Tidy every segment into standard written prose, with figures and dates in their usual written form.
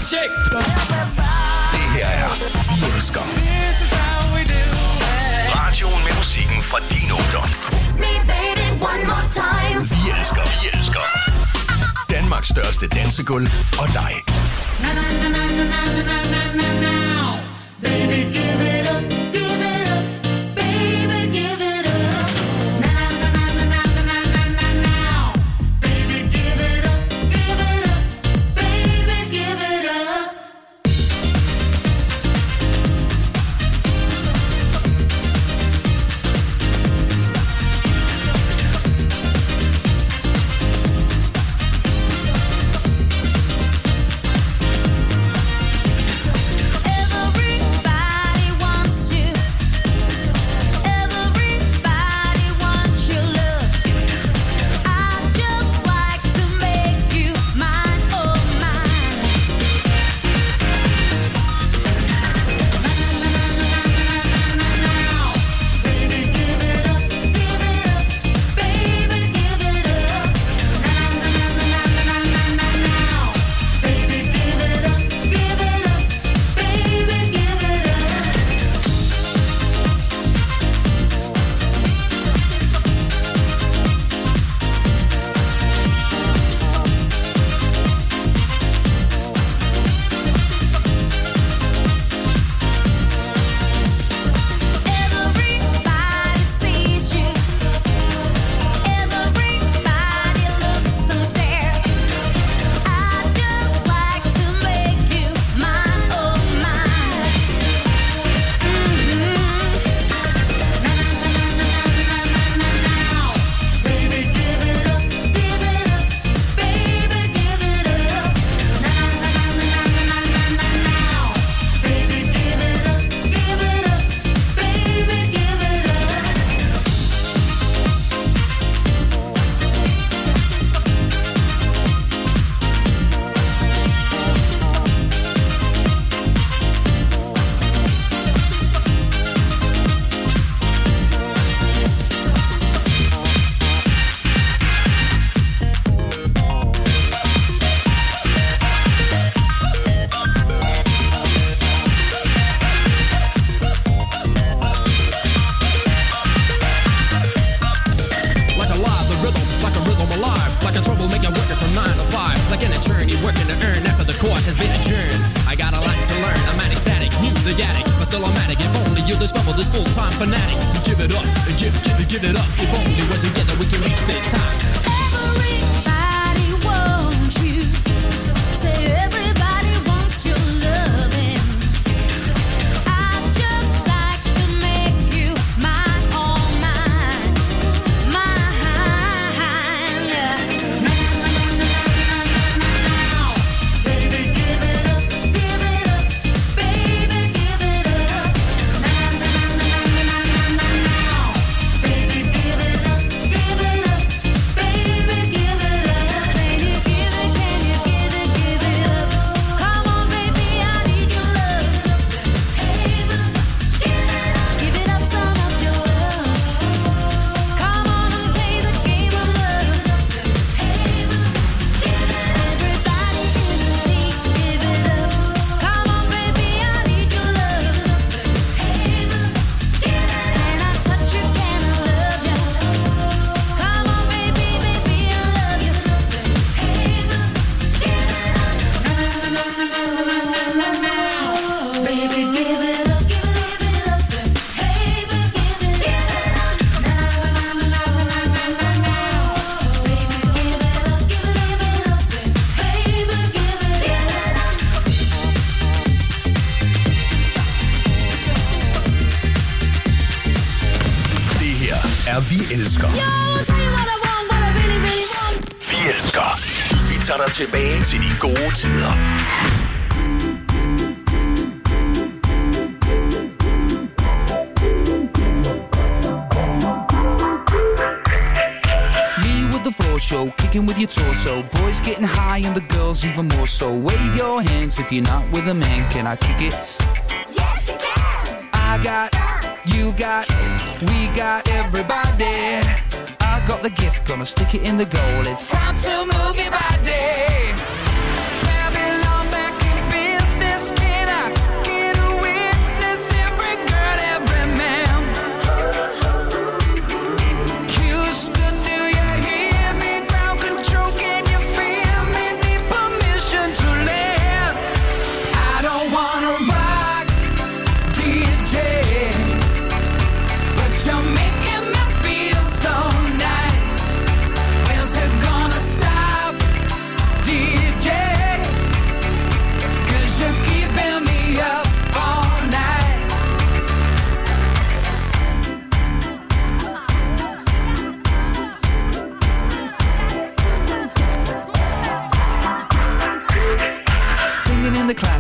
shake. Det her er Vi elsker. Radioen med musikken fra din ungdom. Vi elsker. Vi elsker. Danmarks største dansegulv og dig. Baby, give it up, give it up. Baby, give it up. Now. Baby, give it up, give it up. Baby, give it up. Vi elsker. Vi elsker. Vi tager dig tilbage til de gode tider. Show, kicking with your torso. Boys getting high and the girls even more so. Wave your hands if you're not with a man. Can I kick it? Yes, you can. I got, you got, we got everybody. I got the gift, gonna stick it in the goal. It's time to move your body. Babylon back in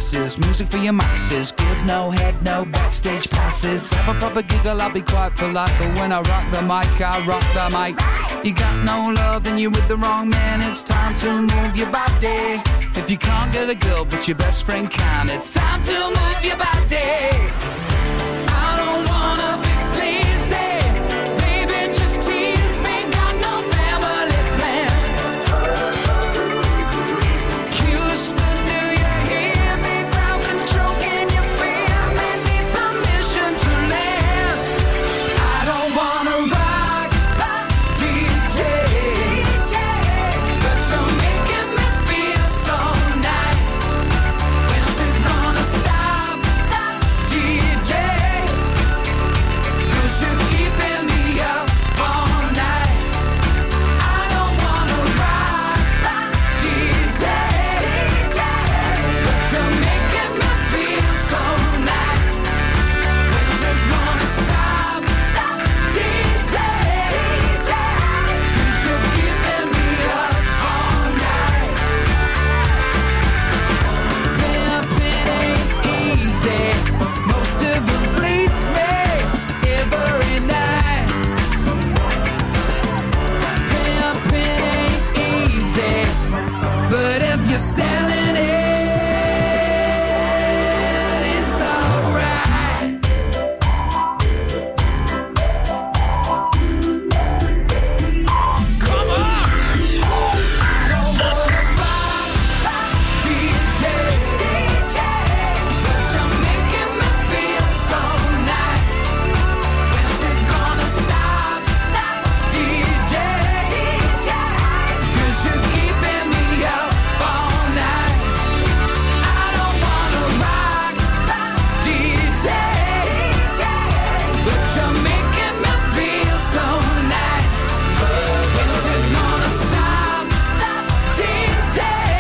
glasses, music for your masses. Give no head, no backstage passes. Have a proper giggle, I'll be quite polite, but when I rock the mic, I rock the mic. You got no love, then you're with the wrong man. It's time to move your body. If you can't get a girl, but your best friend can, it's time to move your body. I don't wanna be sleazy, baby, just tease me. Got no family plan. Houston, do you hear me? Crowd control, can you feel me? Need permission to land. I don't wanna rock, DJ, but you're making me feel so nice. When's it gonna stop, DJ? 'Cause you're keeping me up all night. I don't wanna rock, DJ, but you're making me feel so nice. When's it gonna stop, DJ? 'Cause you're keeping me up all night. Pimpin' ain't easy. Most of it fleece me every night. Pimpin' ain't easy, but if you're selling it, it's alright. Come on! I don't wanna rock, DJ, but you're making me feel so nice. When's it gonna stop, DJ? 'Cause you're keeping me up all night. I don't wanna rock, DJ, but you're making me feel so nice. When's it gonna stop, DJ?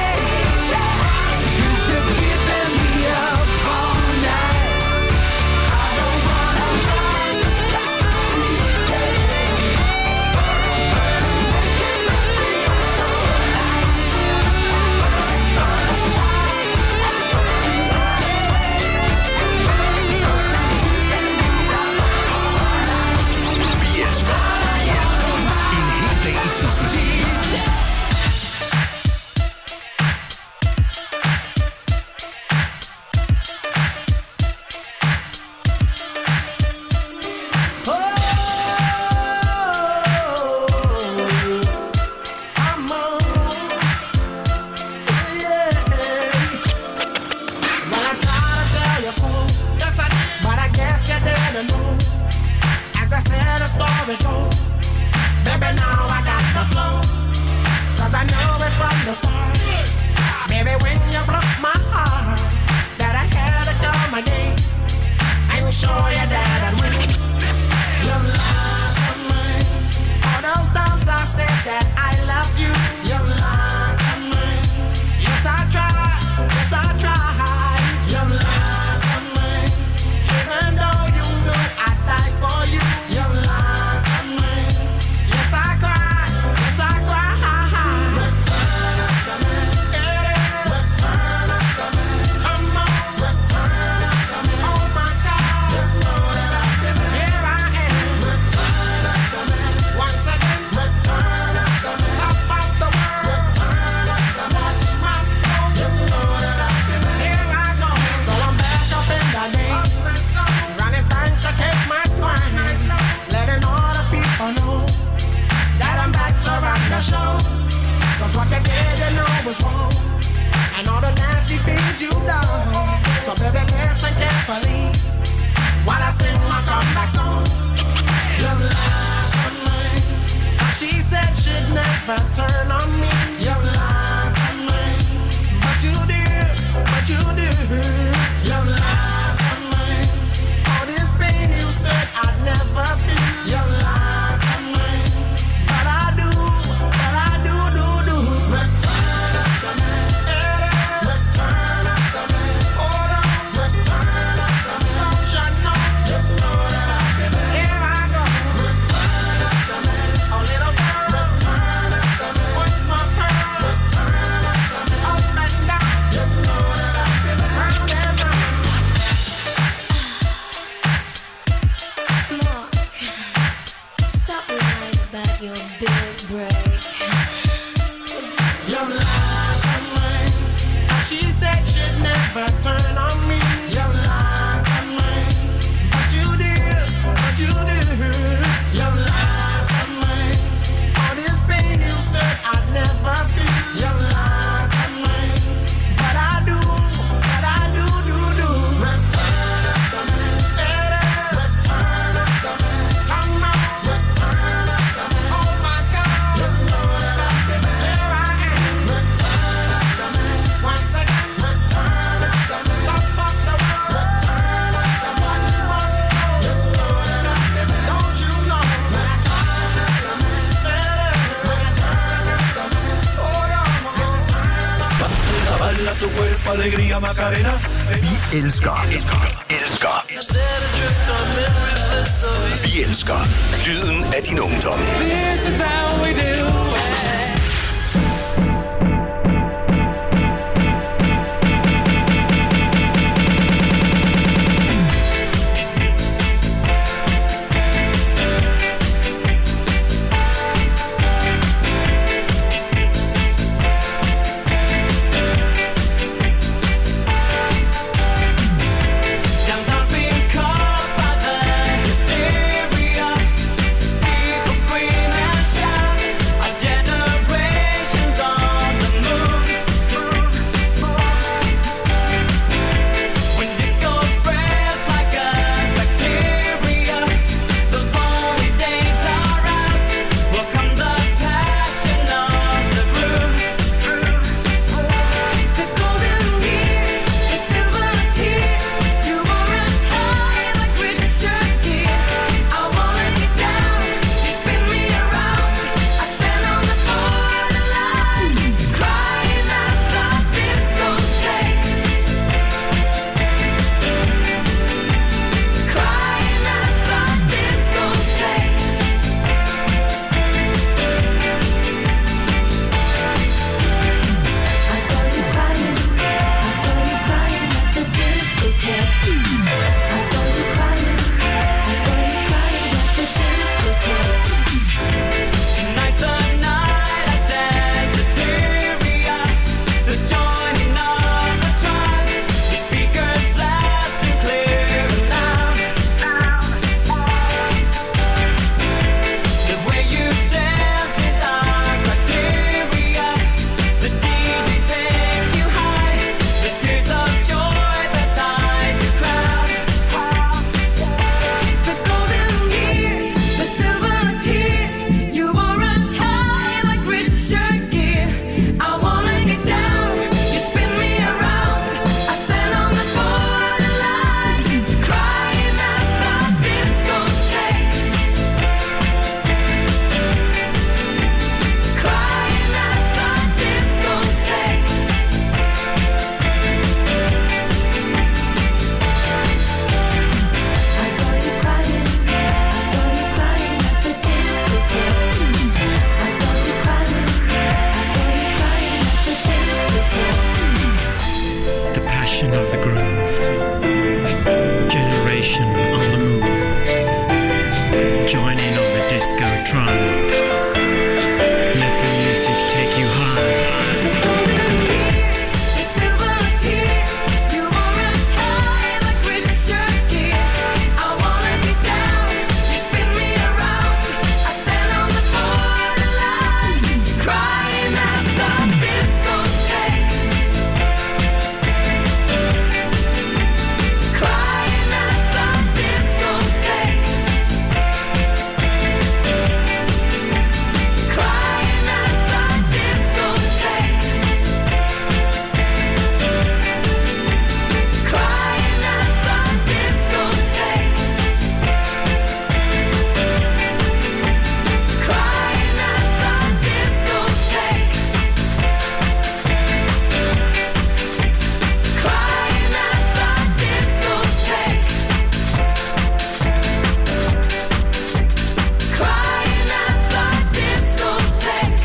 'Cause you're keeping me up all night. I don't wanna rock, DJ, but you're making me feel so nice. When's it gonna stop, DJ? 'Cause you're keeping me up all night. Fiasko. En hel dag i tidsmaskinen. Well, I tried to tell you so. Yes, I did. But I guess you didn't know. As they said, the story goes. Baby, now I got the flow. 'Cause I know it from the start. Baby, when you broke my heart, that I had to come again and show you that I'd win. You lied to me. All those times I said that I loved you. You lied to me. Yes, I tried. Yes, I tried. You lied to me. Even though you knew I'd die for you. You lied to me. Yes, I cried. Yes, I cried. Return of the man. It is. Return of the man. Come on. Return of the man. Oh my God. You know that I've been there. Here I am. Return of the man. Once again. Return of the man. Top of the world. Return of the man. Watch my flow. You know that I've been there. Here I go. So I'm back up in the game. Running things to keep my swine. Letting all the people know that I'm back to run the show. 'Cause what you did, you know was wrong. And all the nasty things you've done. So baby, listen carefully while I sing my comeback song. You lied to me. She said she'd never turn on me. You lied to me. But you did. But you did. You lied to me. All this pain you said I'd never feel. You lied to me. But I do. Return of the man. It is. Return of the man. Hold on. Return of the man. Don't you know? You know that I've been there. Here I go. Return of the man. A little girl. Return of the man. about your big break. You lied to me. She said she'd never turn on me. You lied to me. But you did, but you did. You lied to me. All this pain you said I'd never feel. You lied to me. But I do, do. Return of the man. Return of the man. Come on. Return of the man. Oh my God. You know that I've been bad. Here I am. Return of the man. Once again. Return of the man. Top of the world. Return of the man. You know that I've been bad. Don't you know? Return of the man. Return of the man. Oh no. Return of the man. Baila tu cuerpo, alegría, Macarena. Vi elsker. Vi elsker lyden af din ungdom. This is how we do it. Downtown's being caught by the hysteria. People scream and shout. Our generation's on the move. When disco spreads like a bacteria, those lonely days are out. Will come the passion of the groove. The golden years, the silver tears, you wore a tie like Richard Gere. I wanna get down, you spin me around. I stand on the borderline, crying at the discotheque. Crying at the discotheque. I saw you crying at the discotheque. I saw you crying at the discotheque. Tonight's the night at Desert-Teria, the joining of the tribe. The speakers blasting clear and loud. The way you dance is our criteria. The DJ takes you high. The tears of joy that ties the crowd. The golden years, the silver tears. You wore a tie like Richard Gere. I wanna get down, you spin me around. I stand on the borderline, crying at the discotheque. Crying at the discotheque. I saw you crying at the discotheque. I saw you crying at the discotheque. The passion of the groove. Generation on the move. Joining of the disco tribe. Let the music take you high. Golden years, the silver tears. You wore a tie like Richard Gere. I wanna get down, you spin me around. I stand on the borderline, crying at the discotheque. Crying at the discotheque. Crying at the discotheque. Crying at the discotheque. Crying at the discotheque. Crying at the discotheque. Crying at the discotheque.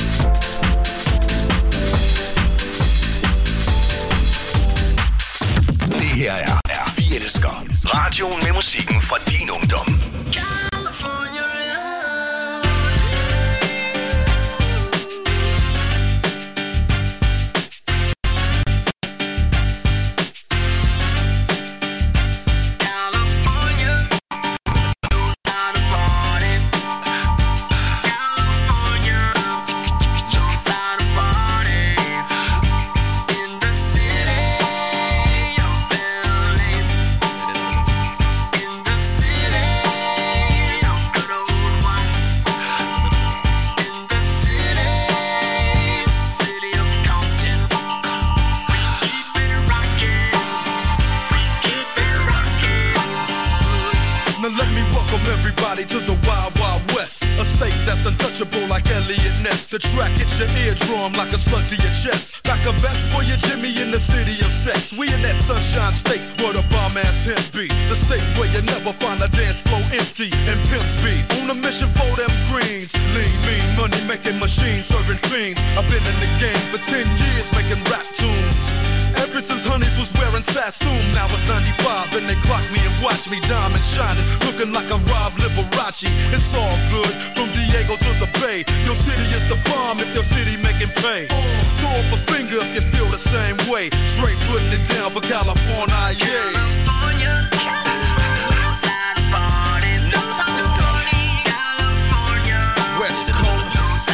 Det her er Vi elsker. Radioen med musikken fra din ungdom. California. that's untouchable like Elliot Ness. The track hits your eardrum like a slug to your chest. Like a vest for your Jimmy in the city of sex. We in that sunshine state where the bomb ass hemp be. The state where you never find a dance floor empty and pimp speed. On a mission for them greens. Lean, mean, money making machines serving fiends. I've been in the game for 10 years making rap tunes. Ever since Honeys was wearing Sassoon, now it's 95 and they clock me and watch me diamond shining, looking like a Rob Liberace. It's all good from Diego to the Bay. Your city is the bomb if your city making pay. Throw up a finger if you feel the same way. Straight putting it down for California, yeah. West Coast.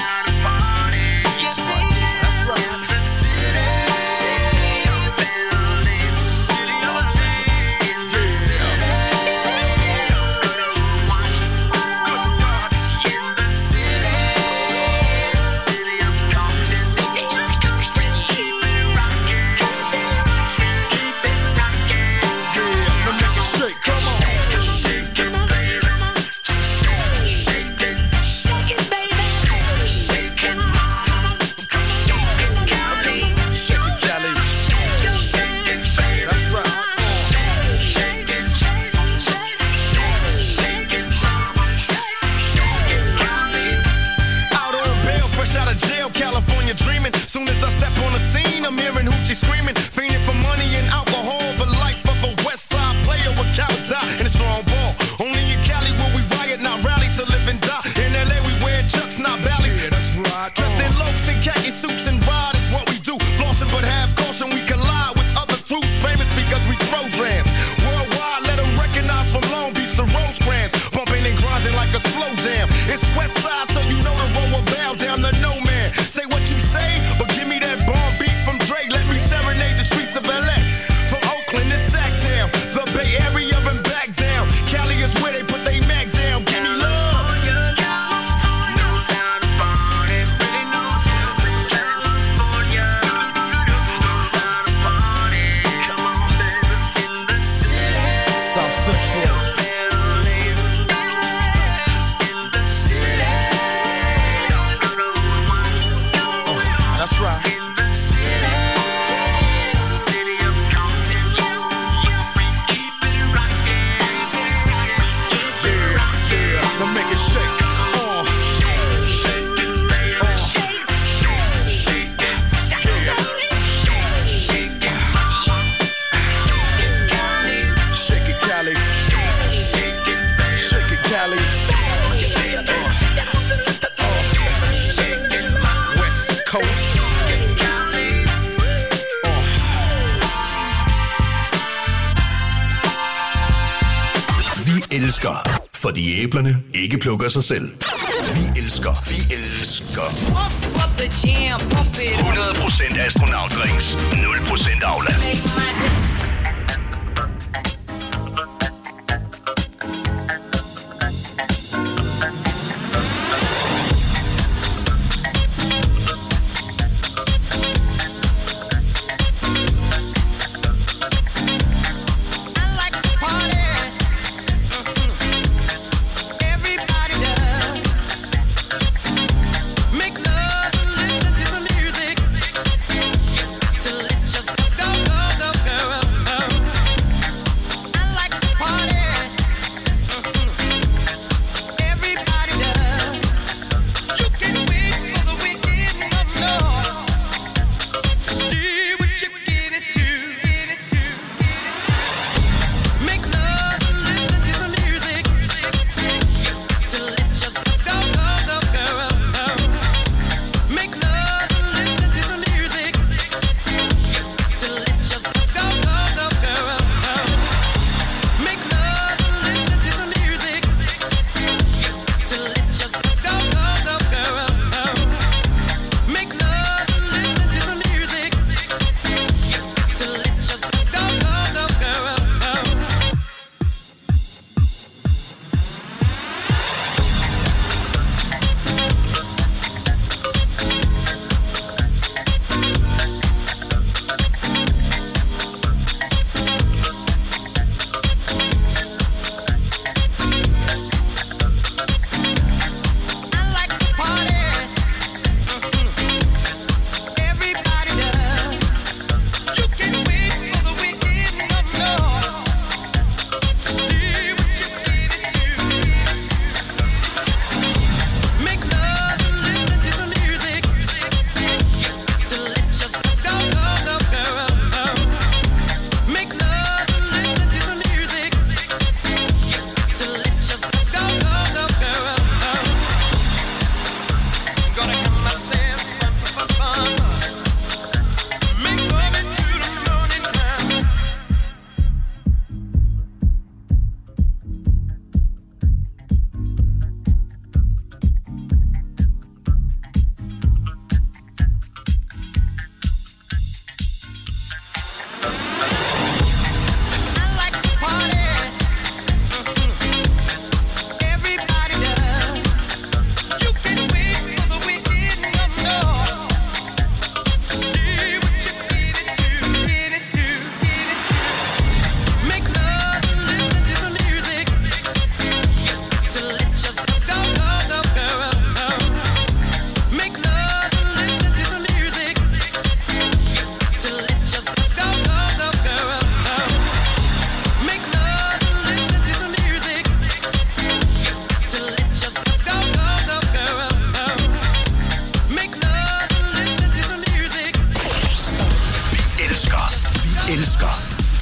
Fordi æblerne ikke plukker sig selv. Vi elsker 100% astronautdrinks, 0% afland. Girl,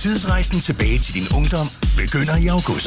Tidsrejsen tilbage til din ungdom begynder i august.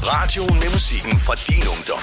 Radioen med musikken fra din ungdom.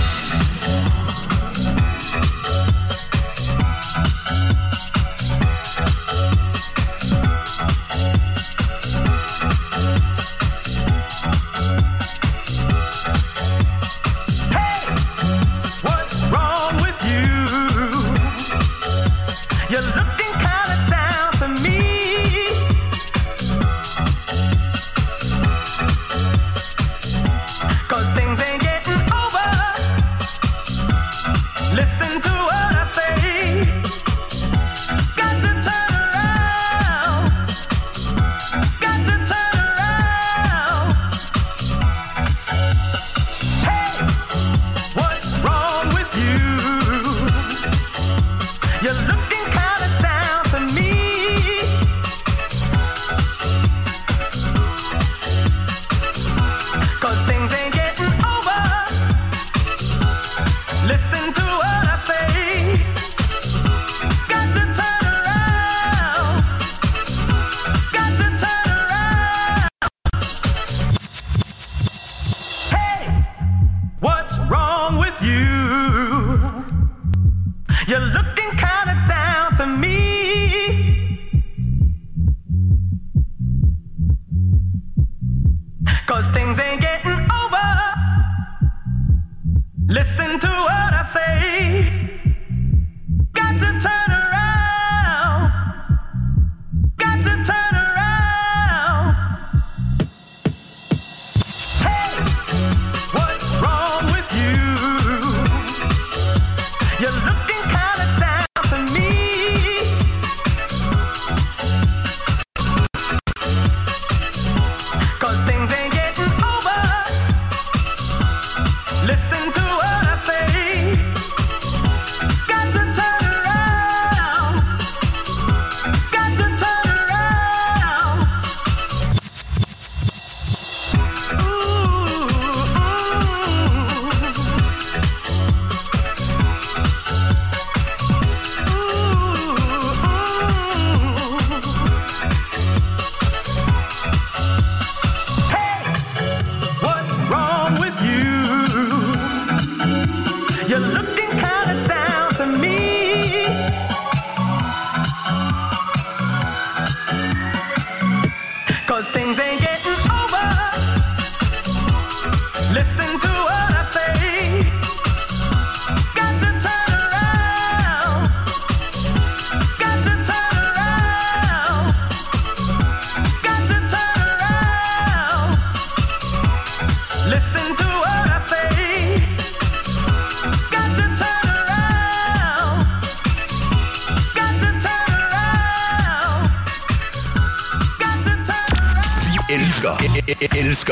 Elsker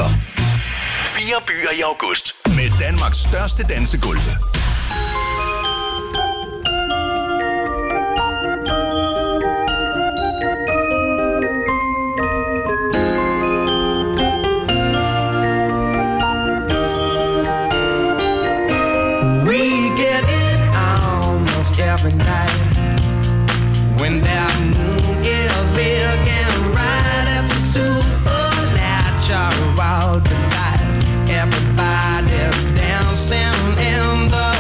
4 byer i august med Danmarks største dansegulve. We get it almost every night when that moon is big and bright. It's a supernatural delight. Everybody's dancing in the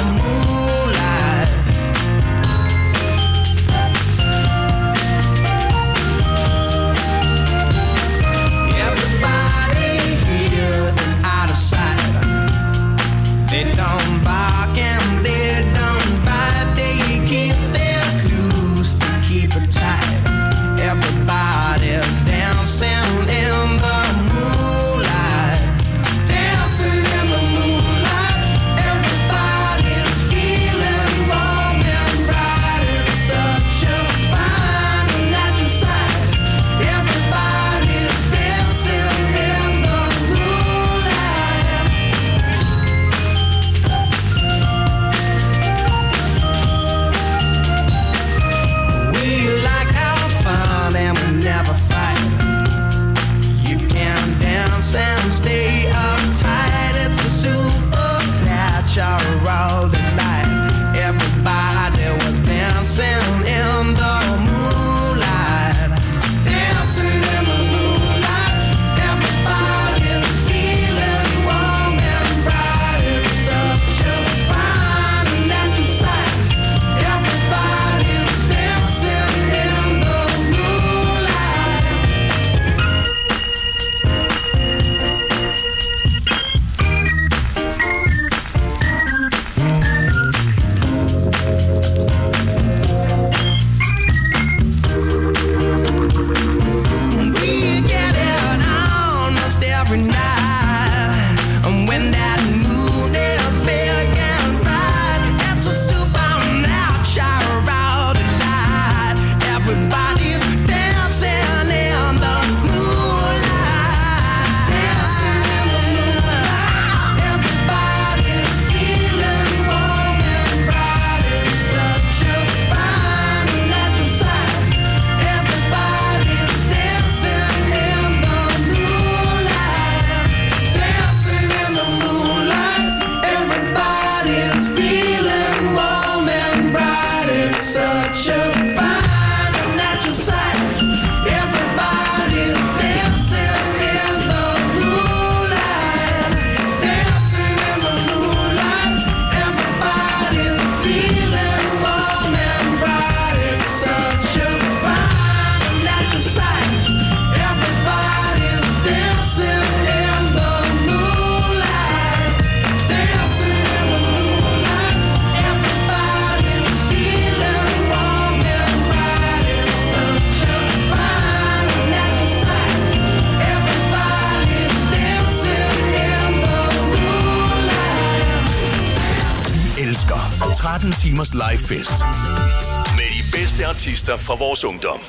14 timers live fest. Med de bedste artister fra vores ungdom.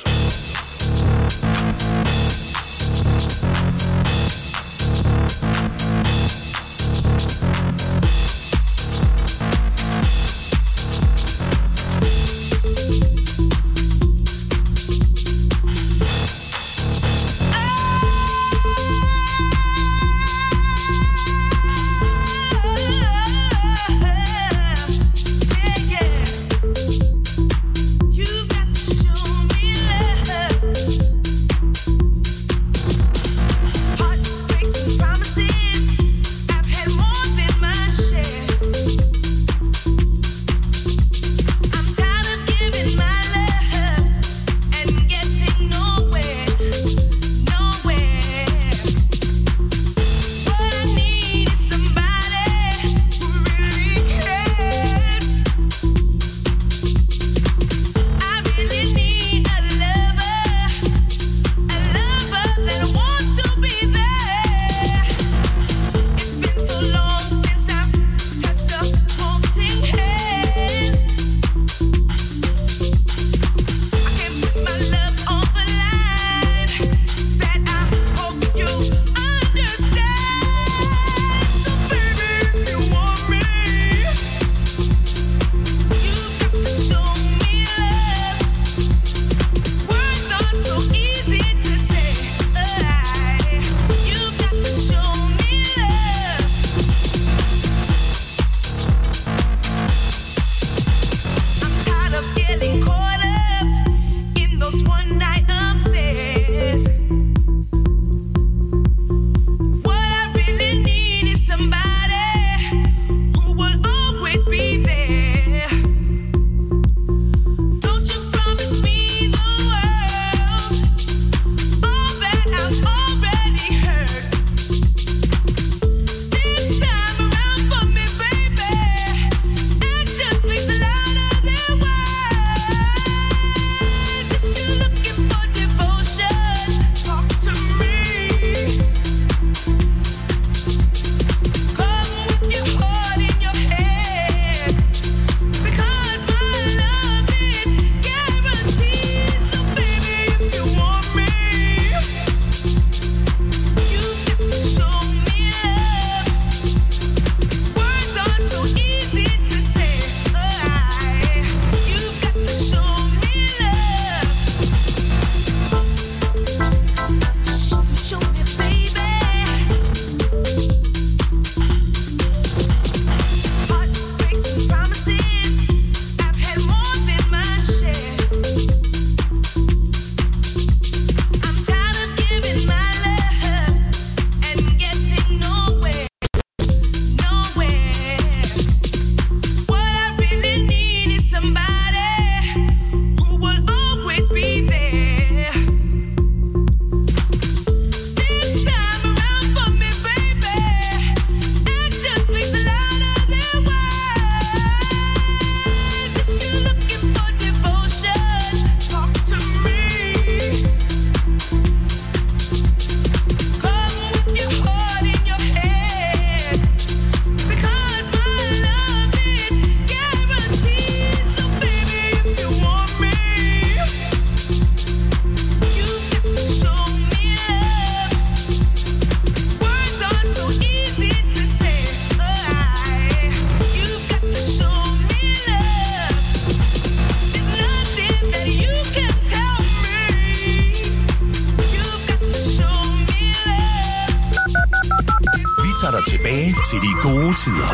tager dig tilbage til de gode tider.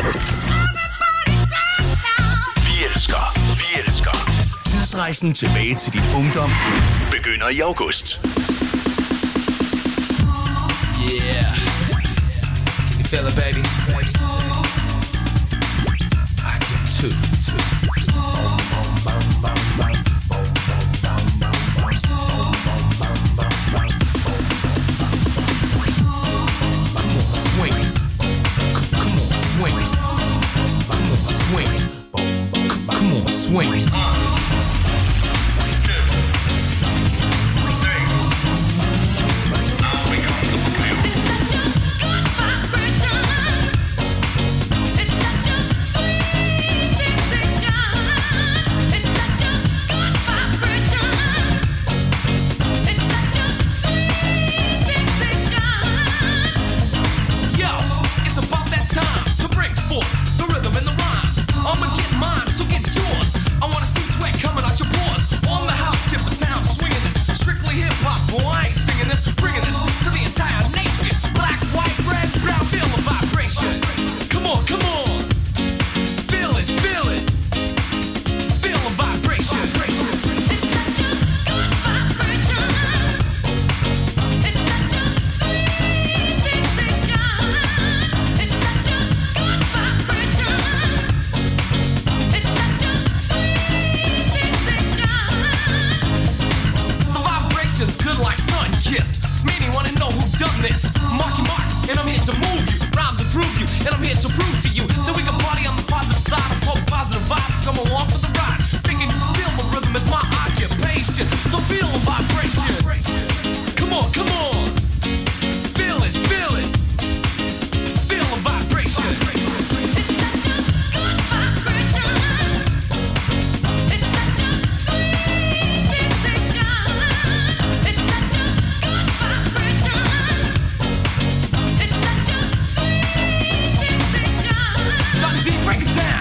Vi elsker. Tidsrejsen tilbage til din ungdom begynder i august. Yeah. You feel it, baby? I get two. Swing. It's such a sweet sensation. scientist. Meaning wanna know who done this. Marky Mark, and I'm here to move you. Rhymes to prove you, and I'm here to prove to you that we can party on the positive side of hope, positive vibes. Come along for the ride. Thinking you feel my rhythm is my occupation. So feel the vibration. Come on, come on. Feel it, feel it. Feel the vibration. Break it down.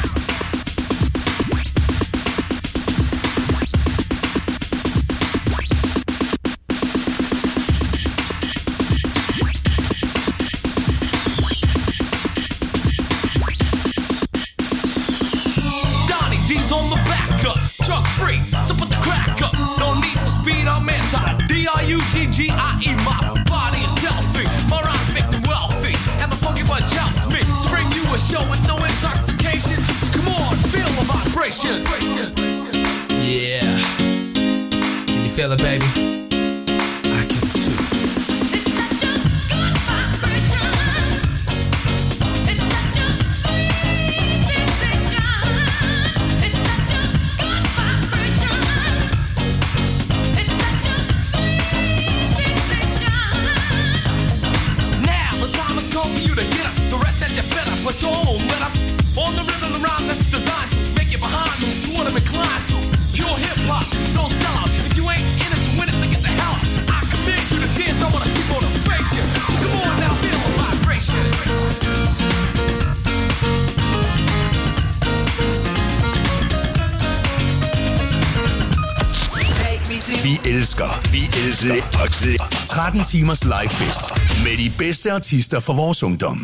Donnie D's on the back up, drug free, so put the crack up. No need for speed, I'm anti. D-R-U-G-G-I-E, my body is healthy. My rhymes make me wealthy, and the funky bunch helps me to bring you a show with no intoxication. Come on, feel the vibration. Yeah. Can you feel it, baby? I can too. It's such a good vibration. It's such a sweet sensation. It's such a good vibration. It's such a sweet sensation. Now the time has come for you to get up. The rest that you fed up, but you won't let up. On the rhythm, the rhyme that's designed to make you behind them, to what I'm inclined to. Pure hip hop, don't sell out. If you ain't in it to win it, then get the hell out. I command you to dance, I wanna see motivation. Come on now, feel the vibration. Vi elsker 13 timers livefest med de bedste artister fra vores ungdom.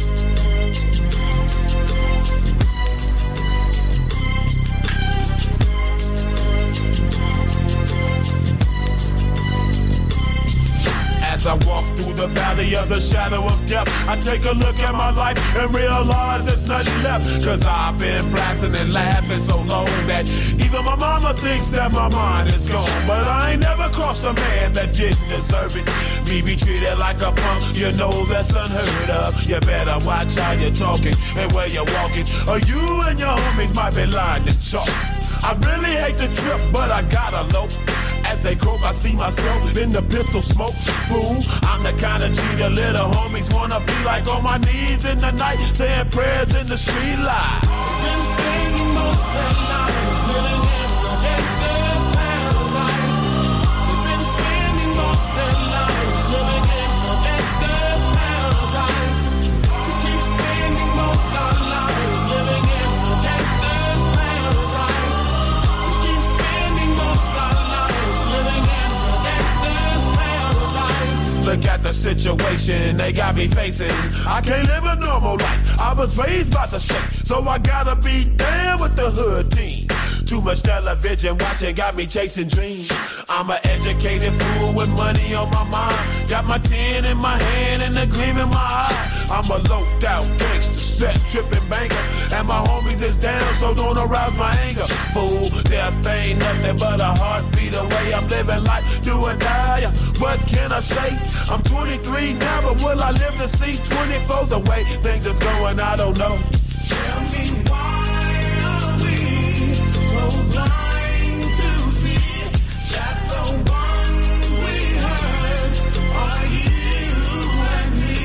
As I walk through the valley of the shadow of death, I take a look at my life and realize there's nothing left. Cause I've been blasting and laughing so long that even my mama thinks that my mind is gone. But I ain't never crossed a man that didn't deserve it. Me be treated like a punk, you know that's unheard of. You better watch how you're talking and where you're walking, or you and your homies might be lying to chalk. I really hate the trip, but I gotta low. As they croak, I see myself in the pistol smoke. Fool, I'm the kind of G the little homies wanna be like, on my knees in the night, saying prayers in the street light. Been spending most of their lives living in the gangster's paradise. They've been spending most of their lives living in the gangster's paradise. We keep spending most of our lives living in the gangster's paradise. We keep spending most of our lives living in the gangster's paradise. Look at the situation they got me facing. I can't live a normal life. I was raised by the state, so I gotta be down with the hood team. Too much television watching got me chasing dreams. I'm an educated fool with money on my mind. Got my tin in my hand and a gleam in my eye. I'm a loped out gangster, set tripping banker, and my homies is down, so don't arouse my anger. Fool, death ain't nothing but a heartbeat away. I'm living life, do or die. What can I say? I'm 23 now, but will I live to see 24? The way things is going, I don't know. Tell me why are we so blind to see that the ones we hurt are you and me?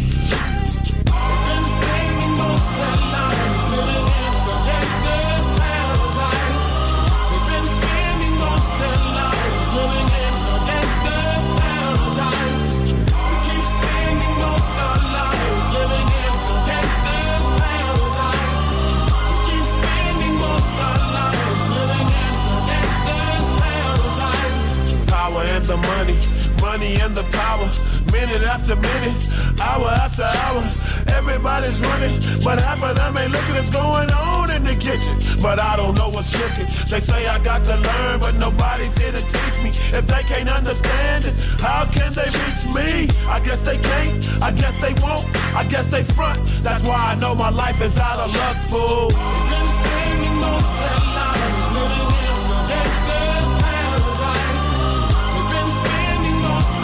They've been spending most of their lives living in the gangster's paradise. They've been spending most of their lives living in the gangster's paradise. We keep spending most of our lives living in the gangster's paradise. We keep spending most of our lives living in the gangster's paradise. Power and the money, money and the power. Minute after minute, hour after hour, everybody's running, but half of them ain't looking what's going on in the kitchen. But I don't know what's cooking. They say I got to learn, but nobody's here to teach me. If they can't understand it, how can they reach me? I guess they can't, I guess they won't, I guess they front. That's why I know my life is out of luck, fool. They've been spending most of their lives living in the gangster's paradise. They've been spending most of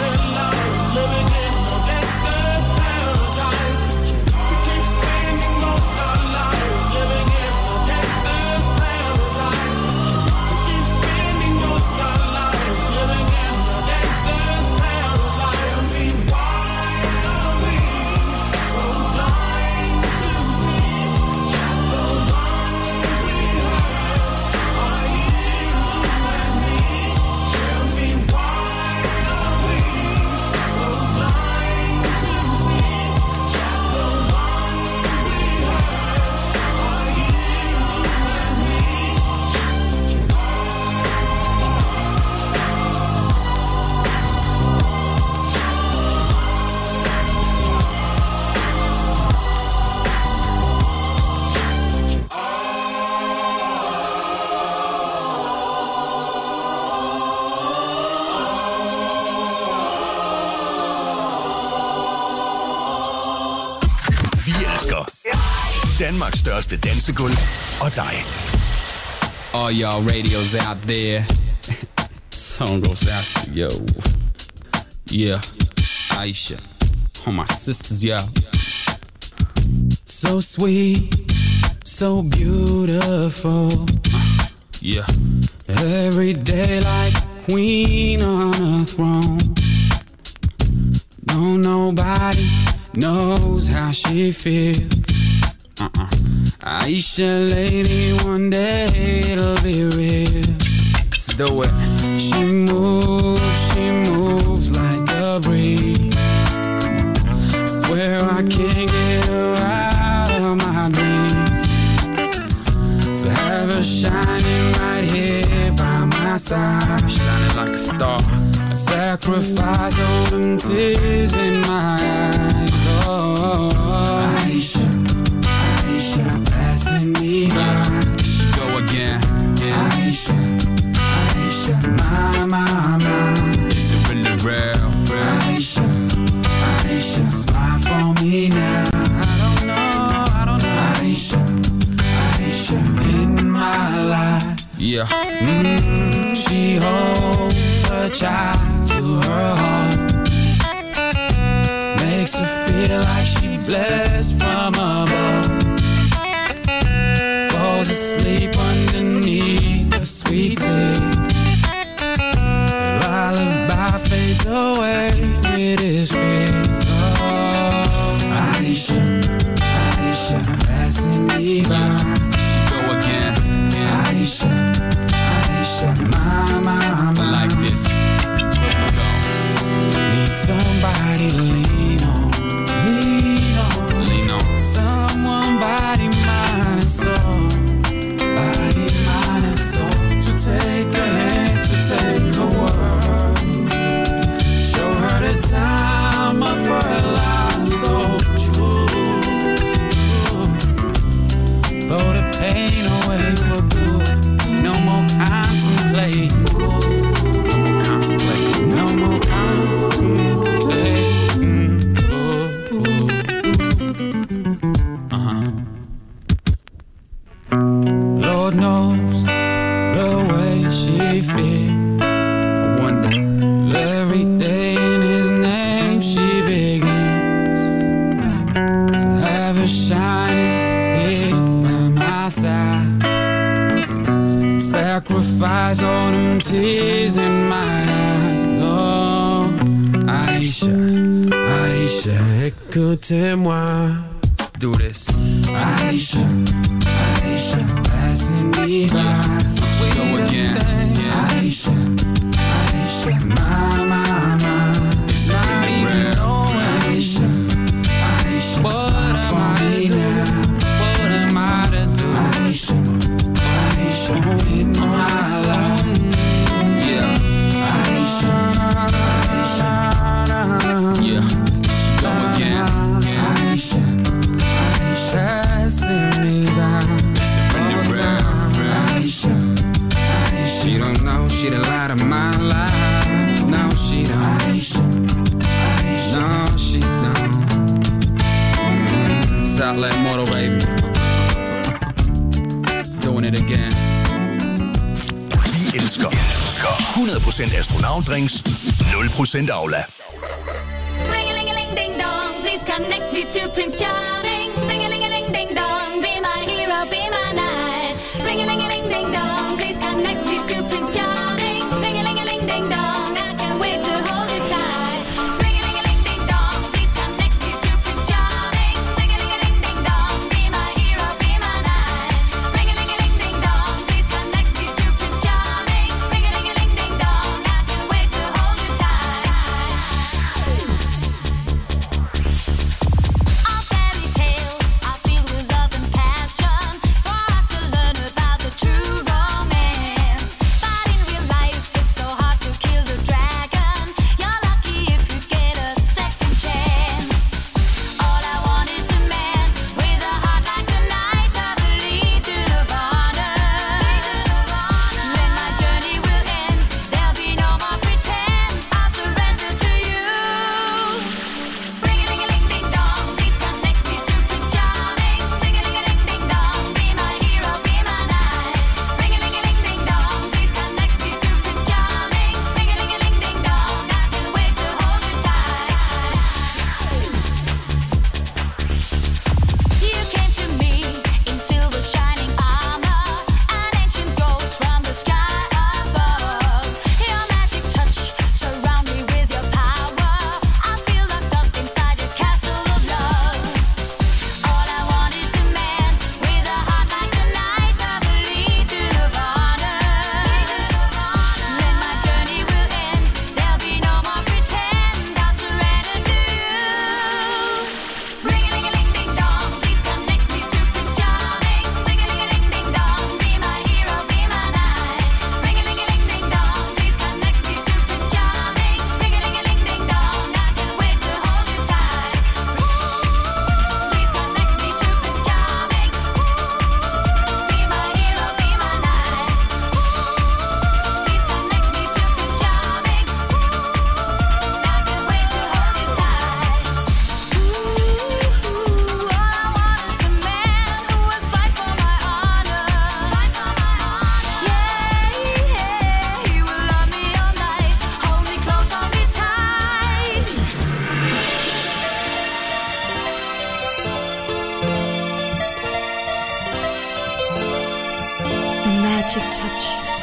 elsker. Danmarks største dansegulv og dig. All y'all radios out there. Song goes out to yo. Yeah, Aisha. All my sisters, yeah. So sweet, so beautiful. Yeah. Every day like a queen on a throne. No, nobody knows how she feels. Aisha, lady, one day it'll be real. Let's do it. She moves like a breeze. I swear I can't get her out of my dreams. So have her shining right here by my side, shining like a star. I sacrifice all them tears in my eyes. Oh, Aisha, Aisha, passing me by. She go again. Yeah. Aisha, Aisha, my. Is it really real? Aisha, Aisha, smile for me now. I don't know. Aisha, Aisha, in my life. Yeah. She holds her child to her heart. Makes her feel like she blessed from above. Falls asleep underneath her sweet tea. Lullaby fades away with his fears. Oh, Aisha, Aisha, passing me by. She go again. Yeah. Aisha, Aisha, my. Like this. Here we go. Need somebody to lean on. Lean on. Someone body, mind and soul. Body, mind and soul. To take a hand, to take a word. Show her the time of her life. So true. Throw the pain away for good. No more contemplate. No more contemplate. Lord knows the way she feels. I wonder every day in his name she begins. To have her shining here by my side. Sacrifice all them tears in my eyes. Oh, Aisha, Aisha, écoutez-moi. Let's do this. Aisha, Aisha, passing me by. Go again. Yeah. Aisha, Aisha, my. It's not even knowing. Aisha, Aisha, what am I to do? What am I to do? Aisha, Aisha, in my life. Yeah. Aisha, Aisha. Yeah. Go again. Aisha, Aisha, passing me by. Aisha, she don't know, she the light of my life. No, she don't. Aisha, no, she don't. Southland Motor, baby. Doing it again. Vi elsker 100% astronautdrinks, 0% Aula. Ring-a-ling-a-ling-ding-dong, please connect me to Prince Charming. Ring-a-ling-a-ling-ding-dong, be my hero, be my knight. Ring-a-ling-a-ling-ding-dong, please connect me to Prince Charming. Ring-a-ling-a-ling-ding-dong, I can't wait to hold you tight. Ring-a-ling-a-ling-ding-dong, please connect me to Prince Charming. Ring-a-ling-a-ling-ding-dong, be my hero, be my knight. Ring-a-ling-a-ling-ding-dong, please connect me to Prince Charming. Ring-a-ling-a-ling-ding-dong, I can't wait to hold you tight. All fairy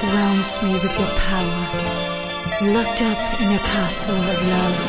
surrounds me with your power, locked up in a castle of love.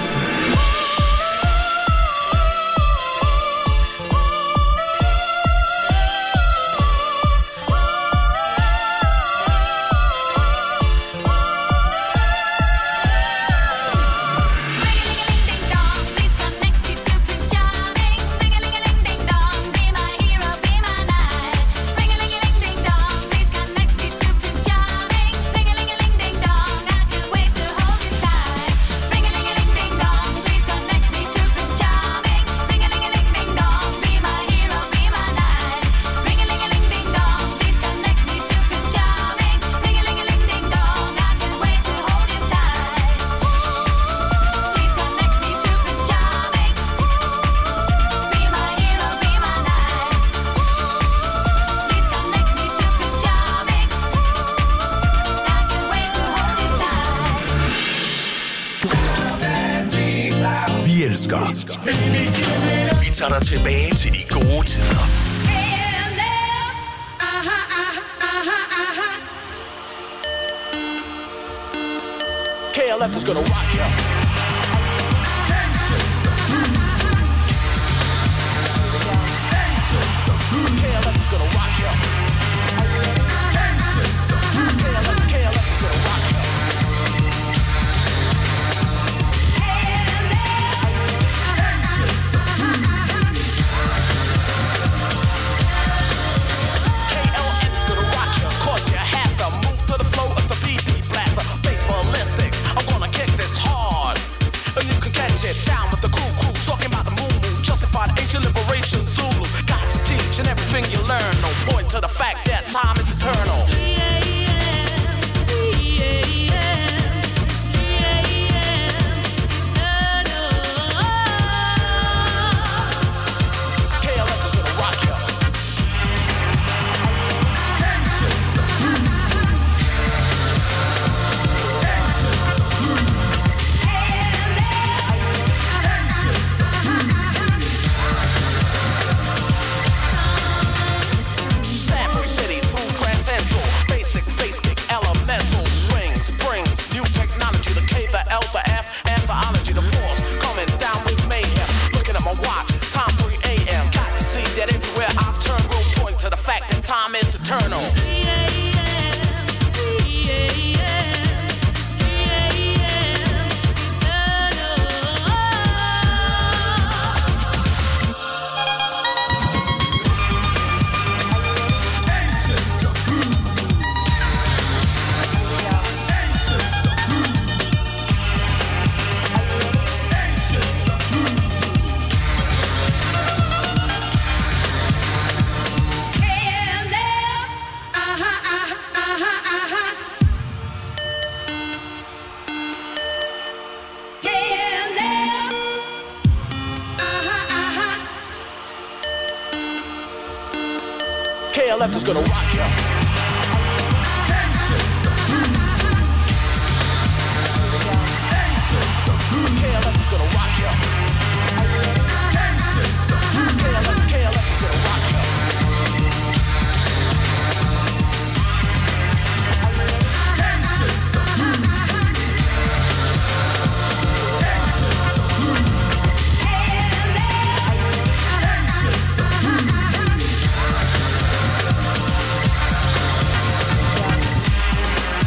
Vi tager dig tilbage til de gode tider. KLF is gonna rock ya. KLF is gonna rock ya. KLF is gonna rock ya. Down with the crew, talking about the moo, justified ancient liberation, Zulu. Got to teach and everything you learn. No point to the fact that time is eternal. KLF is gonna rock ya. Time is eternal. KLF is gonna rock ya.